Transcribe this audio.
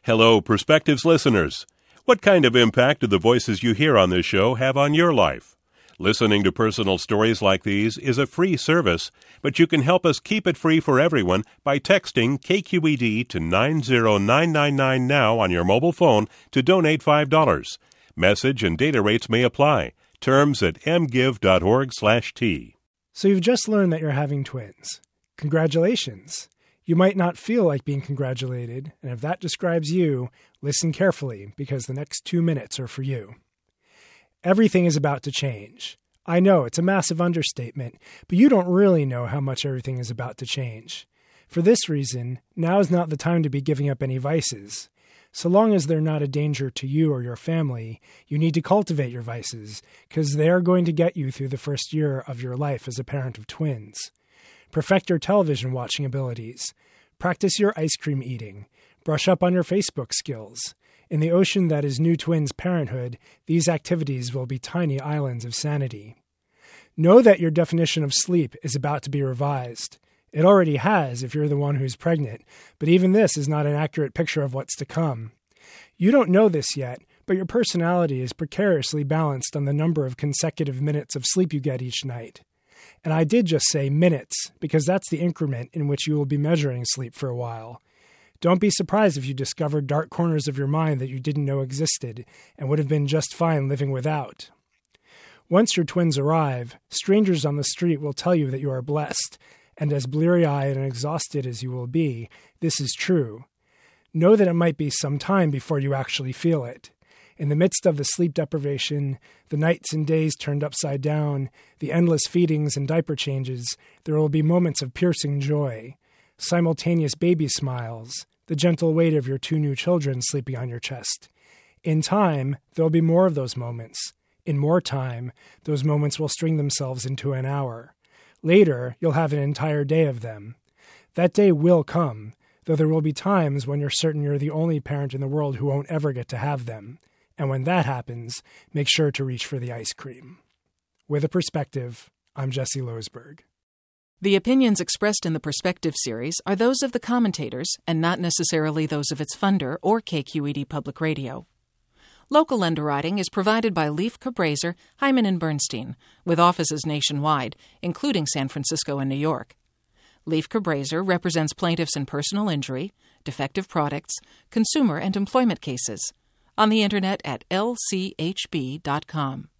Hello, Perspectives listeners. What kind of impact do the voices you hear on this show have on your life? Listening to personal stories like these is a free service, but you can help us keep it free for everyone by texting KQED to 90999 now on your mobile phone to donate $5. Message and data rates may apply. Terms at mgive.org/T. So you've just learned that you're having twins. Congratulations. You might not feel like being congratulated, and if that describes you, listen carefully because the next 2 minutes are for you. Everything is about to change. I know, it's a massive understatement, but you don't really know how much everything is about to change. For this reason, now is not the time to be giving up any vices. So long as they're not a danger to you or your family, you need to cultivate your vices, because they are going to get you through the first year of your life as a parent of twins. Perfect your television watching abilities. Practice your ice cream eating. Brush up on your Facebook skills. In the ocean that is new twins' parenthood, these activities will be tiny islands of sanity. Know that your definition of sleep is about to be revised. It already has if you're the one who's pregnant, but even this is not an accurate picture of what's to come. You don't know this yet, but your personality is precariously balanced on the number of consecutive minutes of sleep you get each night. And I did just say minutes, because that's the increment in which you will be measuring sleep for a while. Don't be surprised if you discover dark corners of your mind that you didn't know existed and would have been just fine living without. Once your twins arrive, strangers on the street will tell you that you are blessed, and as bleary-eyed and exhausted as you will be, this is true. Know that it might be some time before you actually feel it. In the midst of the sleep deprivation, the nights and days turned upside down, the endless feedings and diaper changes, there will be moments of piercing joy, simultaneous baby smiles, the gentle weight of your 2 new children sleeping on your chest. In time, there will be more of those moments. In more time, those moments will string themselves into an hour. Later, you'll have an entire day of them. That day will come, though there will be times when you're certain you're the only parent in the world who won't ever get to have them. And when that happens, make sure to reach for the ice cream. With a Perspective, I'm Jesse Losberg. The opinions expressed in the Perspective series are those of the commentators and not necessarily those of its funder or KQED Public Radio. Local underwriting is provided by Leif Cabraser, Hyman & Bernstein, with offices nationwide, including San Francisco and New York. Leif Cabraser represents plaintiffs in personal injury, defective products, consumer and employment cases. On the Internet at lchb.com.